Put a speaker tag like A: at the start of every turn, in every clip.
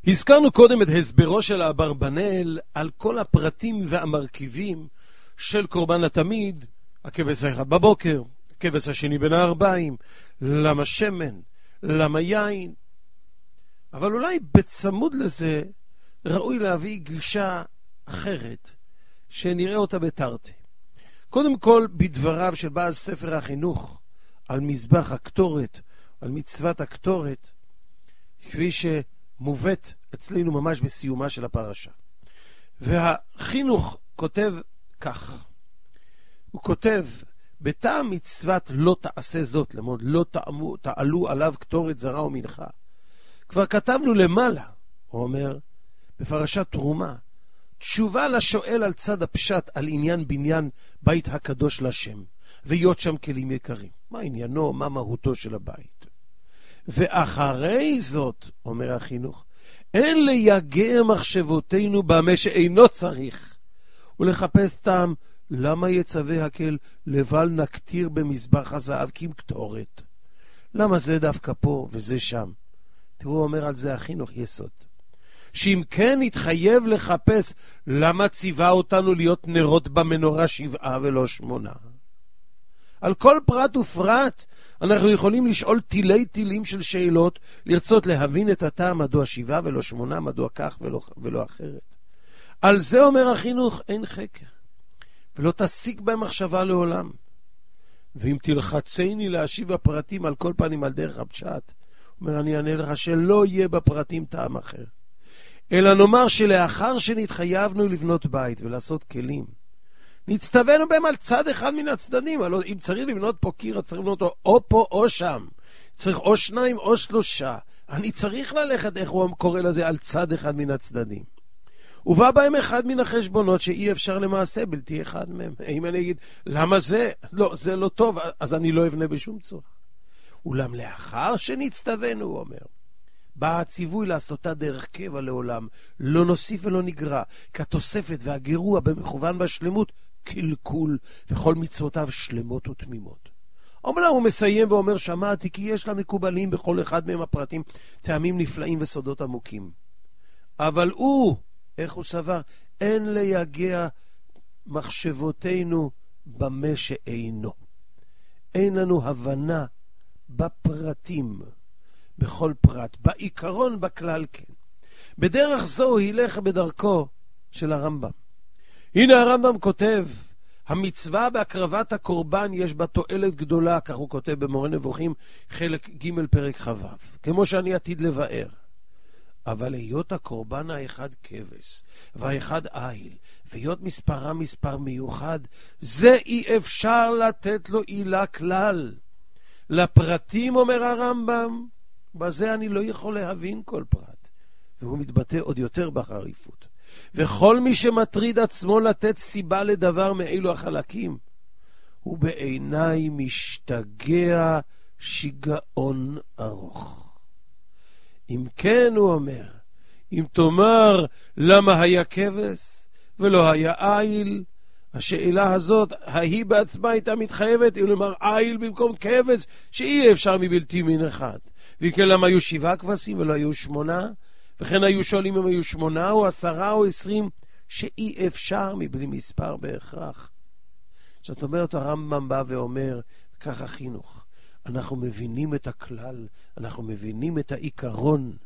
A: הזכרנו קודם את הסברו של אברבנאל על כל הפרטים והמרכיבים של קורבן התמיד, הכבש האחד בבוקר, הכבש השני בין הארבעים, למה שמן, למה יין. אבל אולי בצמוד לזה ראוי להביא גישה אחרת, שנראה אותה בתרתי. קודם כל, בדבריו של בעל ספר החינוך, על מזבח הקטורת, על מצוות הקטורת, כפי שמובאת אצלנו ממש בסיומה של הפרשה. והחינוך כותב כך, הוא כותב, בטעם מצוות לא תעשה זאת, למוד לא תעלו עליו קטורת זרה או מנחה. כבר כתבנו למעלה, הוא אומר, בפרשת תרומה, תשובה לשואל על צד הפשט על עניין בניין בית הקדוש לשם, ויות שם כלים יקרים. מה עניינו, מה מהותו של הבית? ואחרי זאת, אומר החינוך, אין ליגע מחשבותינו במה שאינו צריך, ולחפש טעם למה יצווה הקל לבל נקטיר במזבח הזהב כמקטורת. למה זה דווקא פה וזה שם? תראו, אומר על זה החינוך יסוד. שאם כן יתחייב לחפש למה ציווה אותנו להיות נרות במנורה 7 ולא 8. על כל פרט ופרט אנחנו יכולים לשאול תילי תילים של שאלות, לרצות להבין את הטעם מדוע 7 ולא 8, מדוע כך ולא אחרת. על זה אומר החינוך אין חקר, ולא תסיק בהם מחשבה לעולם. ואם תלחצני להשיב הפרטים על כל פנים על דרך הפשט, אומר אני אענה לך שלא יהיה בפרטים טעם אחר. אלא נאמר שלאחר שנתחייבנו לבנות בית ולעשות כלים, נצטווינו בהם על צד אחד מן הצדדים. אם צריך לבנות פה קיר, צריך לבנות אותו או פה או שם. צריך או 2 או 3. אני צריך ללכת, איך הוא קורא לזה, על צד אחד מן הצדדים. ובא בהם אחד מן החשבונות שאי אפשר למעשה בלתי אחד מהם. אם אני אגיד, למה זה? לא, זה לא טוב, אז אני לא אבנה בשום צורה. אולם לאחר שנצטווינו, הוא אומר, בא הציווי לעשותה דרך קבע לעולם, לא נוסיף ולא נגרע, כתוספת והגירוע במכוון בשלמות, קלקול, וכל מצוותיו שלמות ותמימות. אומנם הוא מסיים ואומר, שמעתי כי יש למקובלים בכל אחד מהם הפרטים טעמים נפלאים וסודות עמוקים. אבל הוא, איך הוא סבר, אין ליגע מחשבותינו במה שאינו. אין לנו הבנה בפרטים, בכל פרט, בעיקרון בכלל כן. בדרך זו ילך בדרכו של הרמב"ם. הנה הרמב"ם כותב, המצווה בהקרבת הקורבן יש בה תועלת גדולה, כך הוא כותב במורה נבוכים חלק ג' פרק חו', כמו שאני עתיד לבאר. אבל היות הקורבן האחד כבש והאחד איל, והיות מספרם מספר מיוחד, זה אי אפשר לתת לו עילה כלל. לפרטים, אומר הרמב"ם, בזה אני לא יכול להבין כל פרט. והוא מתבטא עוד יותר בחריפות. וכל מי שמטריד עצמו לתת סיבה לדבר מאלו החלקים, הוא בעיניי משתגע שיגעון ארוך. אם כן, הוא אומר, אם תאמר למה היה כבש ולא היה איל, השאלה הזאת, ההיא בעצמה הייתה מתחייבת, אם לומר איל במקום כבש, שאי אפשר מבלתי מין אחד. וכן למה היו 7 כבשים ולא היו 8, וכן היו שואלים אם היו 8 או 10 או 20, שאי אפשר מבלי מספר בהכרח. זאת אומרת, הרמב"ם בא ואומר, כך החינוך, אנחנו מבינים את הכלל, אנחנו מבינים את העיקרון,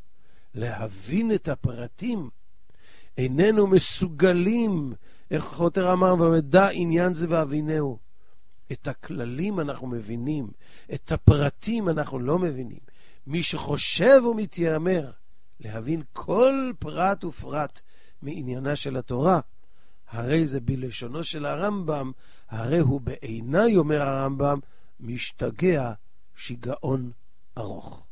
A: להבין את הפרטים, איננו מסוגלים, איך חוטר אמר, ומדע עניין זה והבינהו. את הכללים אנחנו מבינים, את הפרטים אנחנו לא מבינים. מי שחושב ומתיימר להבין כל פרט ופרט מעניינה של התורה, הרי זה בלשונו של הרמב"ם, הרי הוא בעיניי, אומר הרמב"ם, משתגע שיגעון ארוך.